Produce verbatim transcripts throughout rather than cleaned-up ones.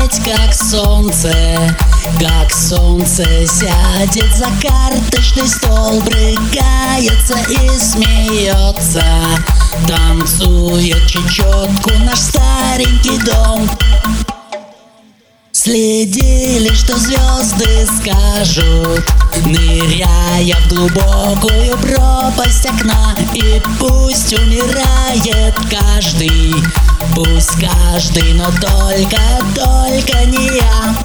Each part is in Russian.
смотреть, как солнце, как солнце сядет за карточный стол, брыкается и смеется, танцует чечетку наш старенький дом. Следили, что звезды скажут, ныряя в глубокую пропасть окна. И пусть умирает каждый, пусть каждый, но только, только не я.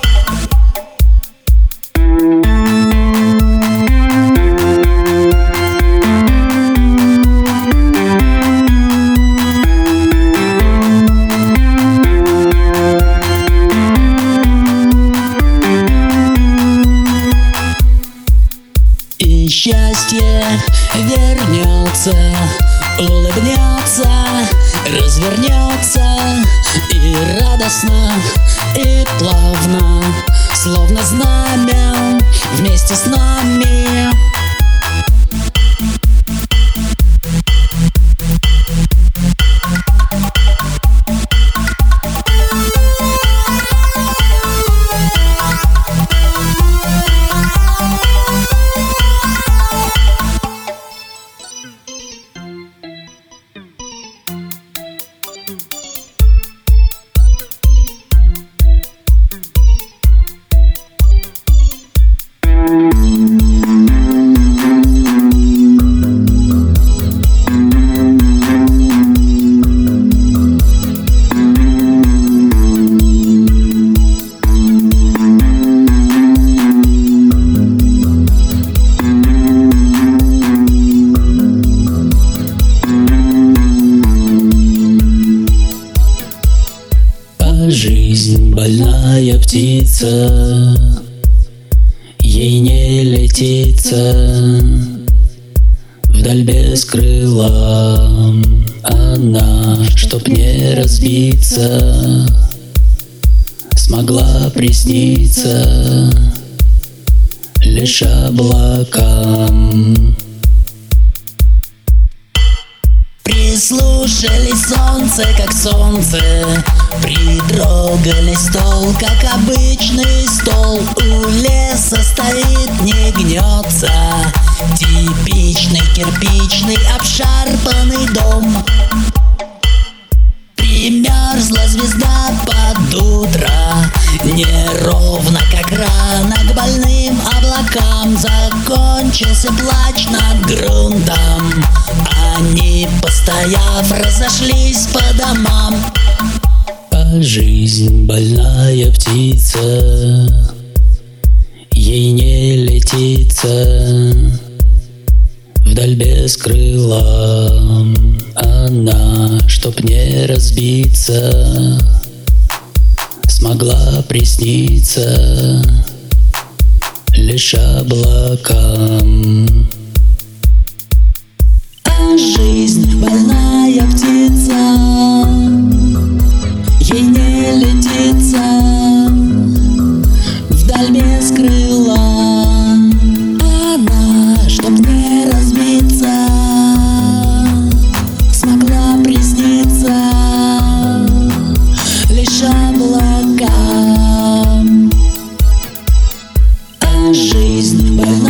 Счастье вернется, улыбнется, развернется, и радостно, и плавно, словно знамя, вместе с нами. Жизнь больная птица, ей не летится вдаль без крыла. Она, чтоб не разбиться, смогла присниться лишь облакам. Прислушались солнце, как солнце, притрогали стол, как обычный стол. У леса стоит, не гнется, типичный кирпичный обшарпанный дом. Примерзла звезда под утро, неровно, как рано к больным облакам. Закончился плач над грунтом, они, постояв, разошлись по домам. А жизнь больная птица, ей не летится вдаль без крыла. Она, чтоб не разбиться, смогла присниться лишь облакам. А жизнь больная птица, ей не летится вдаль без крыла. Она, чтоб не разбиться, смогла присниться лишь облакам. А жизнь больная